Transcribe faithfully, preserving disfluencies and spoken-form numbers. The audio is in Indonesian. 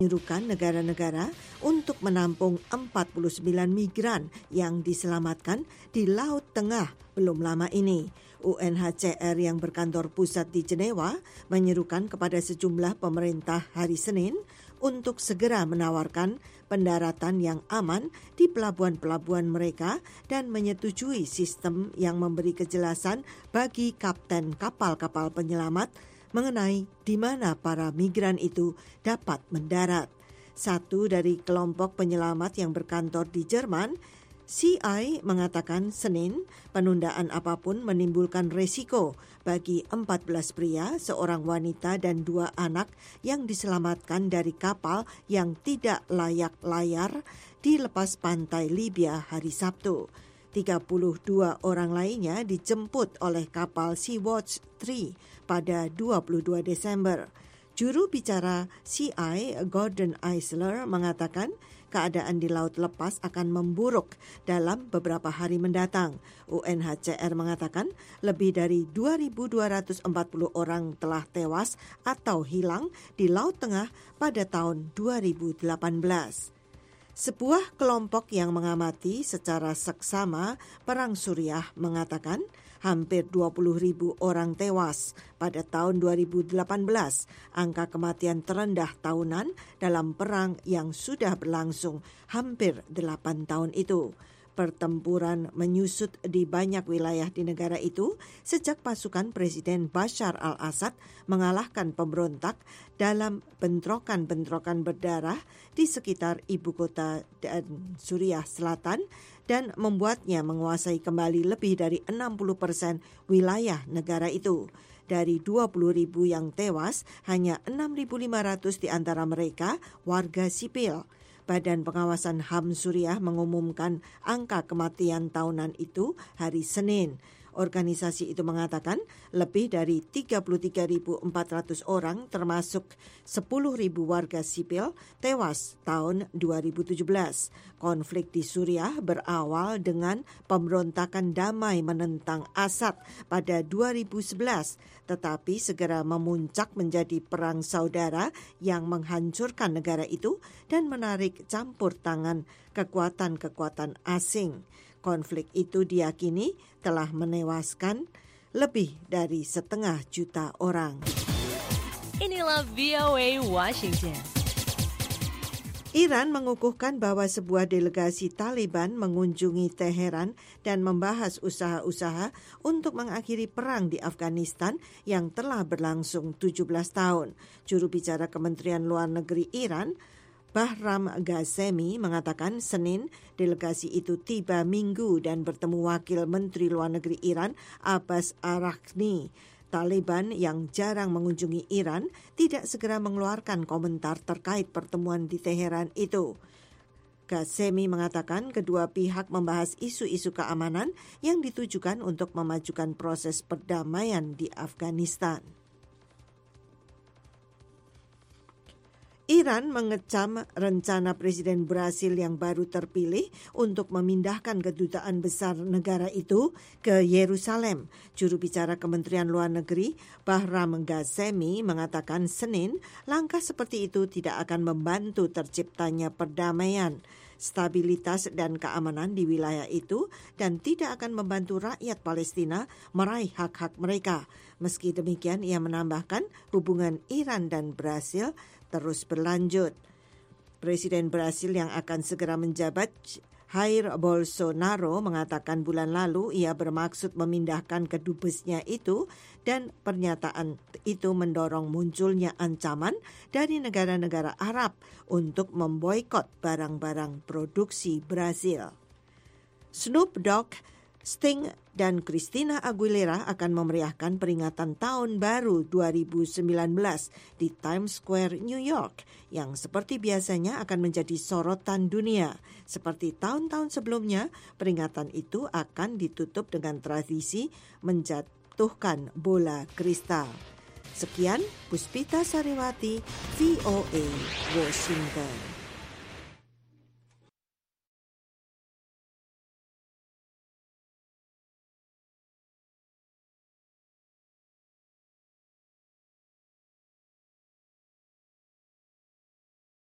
menyerukan negara-negara untuk menampung empat puluh sembilan migran yang diselamatkan di Laut Tengah belum lama ini. U N H C R yang berkantor pusat di Jenewa menyerukan kepada sejumlah pemerintah hari Senin untuk segera menawarkan pendaratan yang aman di pelabuhan-pelabuhan mereka dan menyetujui sistem yang memberi kejelasan bagi kapten kapal-kapal penyelamat mengenai di mana para migran itu dapat mendarat. Satu dari kelompok penyelamat yang berkantor di Jerman, C I, mengatakan Senin penundaan apapun menimbulkan resiko bagi empat belas pria, seorang wanita dan dua anak yang diselamatkan dari kapal yang tidak layak layar di lepas pantai Libya hari Sabtu. tiga puluh dua orang lainnya dijemput oleh kapal Sea-Watch tiga pada dua puluh dua Desember. Juru bicara C I, Gordon Eisler, mengatakan keadaan di laut lepas akan memburuk dalam beberapa hari mendatang. U N H C R mengatakan lebih dari dua ribu dua ratus empat puluh orang telah tewas atau hilang di Laut Tengah pada tahun dua ribu delapan belas. Sebuah kelompok yang mengamati secara seksama Perang Suriah mengatakan hampir dua puluh ribu orang tewas pada tahun dua ribu delapan belas, angka kematian terendah tahunan dalam perang yang sudah berlangsung hampir delapan tahun itu. Pertempuran menyusut di banyak wilayah di negara itu sejak pasukan Presiden Bashar al-Assad mengalahkan pemberontak dalam bentrokan-bentrokan berdarah di sekitar ibu kota dan Suriah Selatan dan membuatnya menguasai kembali lebih dari enam puluh persen wilayah negara itu. Dari dua puluh ribu yang tewas, hanya enam ribu lima ratus di antara mereka warga sipil. Badan Pengawasan H A M Suriah mengumumkan angka kematian tahunan itu hari Senin. Organisasi itu mengatakan lebih dari tiga puluh tiga ribu empat ratus orang termasuk sepuluh ribu warga sipil tewas tahun dua ribu tujuh belas. Konflik di Suriah berawal dengan pemberontakan damai menentang Assad pada dua ribu sebelas, tetapi segera memuncak menjadi perang saudara yang menghancurkan negara itu dan menarik campur tangan kekuatan-kekuatan asing. Konflik itu diyakini telah menewaskan lebih dari setengah juta orang. Inilah V O A Washington. Iran mengukuhkan bahwa sebuah delegasi Taliban mengunjungi Teheran dan membahas usaha-usaha untuk mengakhiri perang di Afghanistan yang telah berlangsung tujuh belas tahun. Juru bicara Kementerian Luar Negeri Iran, Bahram Ghasemi, mengatakan Senin delegasi itu tiba Minggu dan bertemu Wakil Menteri Luar Negeri Iran Abbas Araghchi. Taliban yang jarang mengunjungi Iran tidak segera mengeluarkan komentar terkait pertemuan di Teheran itu. Ghasemi mengatakan kedua pihak membahas isu-isu keamanan yang ditujukan untuk memajukan proses perdamaian di Afghanistan. Iran mengecam rencana Presiden Brasil yang baru terpilih untuk memindahkan kedutaan besar negara itu ke Yerusalem. Juru bicara Kementerian Luar Negeri Bahram Ghasemi mengatakan Senin langkah seperti itu tidak akan membantu terciptanya perdamaian, stabilitas dan keamanan di wilayah itu dan tidak akan membantu rakyat Palestina meraih hak-hak mereka. Meski demikian, ia menambahkan hubungan Iran dan Brasil terus berlanjut. Presiden Brasil yang akan segera menjabat, Jair Bolsonaro, mengatakan bulan lalu ia bermaksud memindahkan kedubesnya itu dan pernyataan itu mendorong munculnya ancaman dari negara-negara Arab untuk memboikot barang-barang produksi Brasil. Snoop Dogg, Sting dan Christina Aguilera akan memeriahkan peringatan Tahun Baru dua ribu sembilan belas di Times Square, New York, yang seperti biasanya akan menjadi sorotan dunia. Seperti tahun-tahun sebelumnya, peringatan itu akan ditutup dengan tradisi menjatuhkan bola kristal. Sekian, Puspita Sariwati, V O A, Washington.